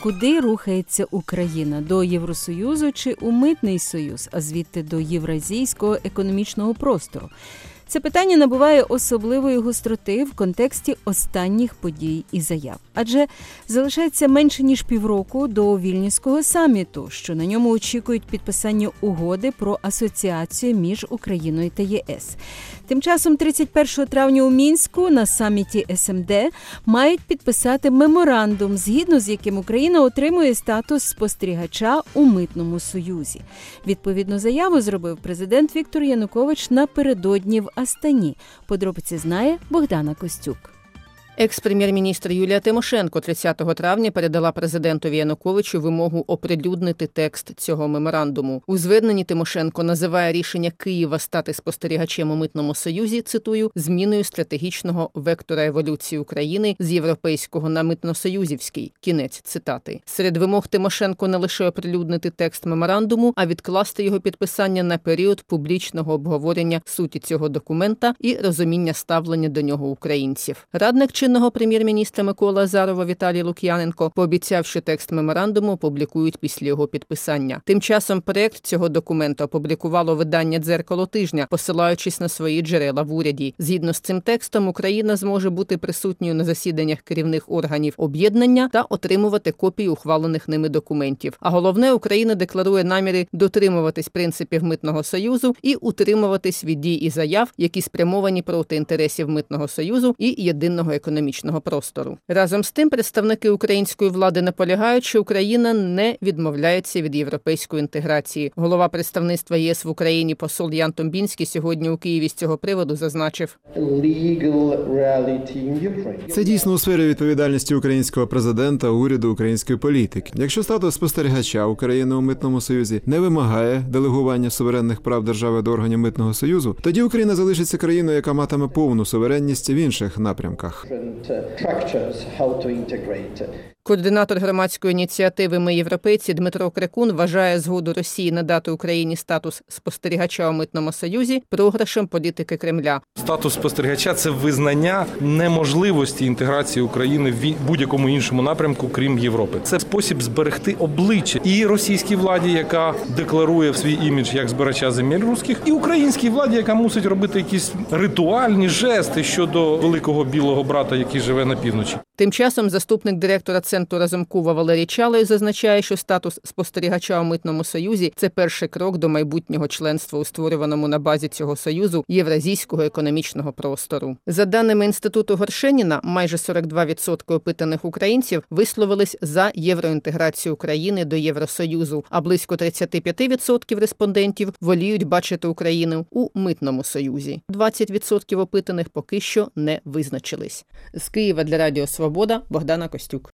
Куди рухається Україна? До Євросоюзу чи у Митний Союз, а звідти до Євразійського економічного простору? Це питання набуває особливої гостроти в контексті останніх подій і заяв. Адже залишається менше ніж півроку до Вільнюського саміту, що на ньому очікують підписання угоди про асоціацію між Україною та ЄС. Тим часом 31 травня у Мінську на саміті СМД мають підписати меморандум, згідно з яким Україна отримує статус спостерігача у Митному Союзі. Відповідну заяву зробив президент Віктор Янукович напередодні в Астані. Подробиці знає Богдана Костюк. Екс-прем'єр-міністр Юлія Тимошенко 30 травня передала президентові Януковичу вимогу оприлюднити текст цього меморандуму. У зверненні Тимошенко називає рішення Києва стати спостерігачем у Митному Союзі, цитую, зміною стратегічного вектора еволюції України з європейського на митносоюзівський. Кінець цитати. Серед вимог Тимошенко не лише оприлюднити текст меморандуму, а відкласти його підписання на період публічного обговорення суті цього документа і розуміння ставлення до нього українців. Радник чинного прем'єр-міністра Миколи Азарова Віталій Лук'яненко пообіцяв, що текст меморандуму опублікують після його підписання. Тим часом проект цього документа опублікувало видання «Дзеркало тижня», посилаючись на свої джерела в уряді. Згідно з цим текстом, Україна зможе бути присутньою на засіданнях керівних органів об'єднання та отримувати копії ухвалених ними документів. А головне, Україна декларує наміри дотримуватись принципів Митного Союзу і утримуватись від дій і заяв, які спрямовані проти інтересів Митного Союзу і єдиного економічного простору. Разом з тим, представники української влади наполягають, що Україна не відмовляється від європейської інтеграції. Голова представництва ЄС в Україні посол Ян Томбінський сьогодні у Києві з цього приводу зазначив: це дійсно у сфері відповідальності українського президента, уряду, української політики. Якщо статус спостерігача України у Митному Союзі не вимагає делегування суверенних прав держави до органів Митного Союзу, тоді Україна залишиться країною, яка матиме повну суверенність в інших напрямках. Координатор громадської ініціативи «Ми європейці» Дмитро Крекун вважає згоду Росії надати Україні статус спостерігача у Митному Союзі програшем політики Кремля. Статус спостерігача – це визнання неможливості інтеграції України в будь-якому іншому напрямку, крім Європи. Це спосіб зберегти обличчя і російській владі, яка декларує в свій імідж як збирача земель руських, і українській владі, яка мусить робити якісь ритуальні жести щодо великого білого брата, який живе на півночі. Тим часом заступник директора Центру Разумкова Валерій Чалий зазначає, що статус спостерігача у Митному Союзі – це перший крок до майбутнього членства у створюваному на базі цього союзу Євразійського економічного простору. За даними Інституту Горшеніна, майже 42% опитаних українців висловились за євроінтеграцію України до Євросоюзу, а близько 35% респондентів воліють бачити Україну у Митному Союзі. 20% опитаних поки що не визначились. З Києва для Радіо Свобода, Богдана Костюк.